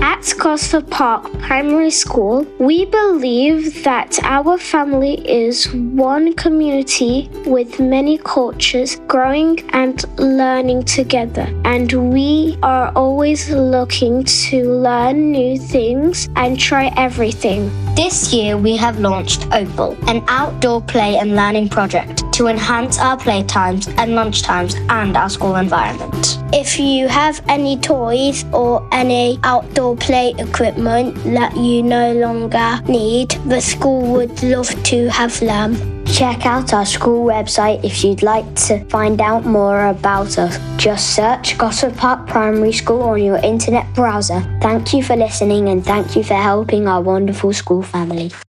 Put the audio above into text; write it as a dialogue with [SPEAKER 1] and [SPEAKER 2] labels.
[SPEAKER 1] At Gosford Park Primary School, we believe that our family is one community with many cultures growing and learning together. And we are always looking to learn new things and try everything.
[SPEAKER 2] This year we have launched Opal, an outdoor play and learning project to enhance our playtimes and lunchtimes and our school environment.
[SPEAKER 3] If you have any toys or any outdoor play equipment that you no longer need, the school would love to have them.
[SPEAKER 4] Check out our school website if you'd like to find out more about us. Just search Gosford Park Primary School on your internet browser. Thank you for listening and thank you for helping our wonderful school family.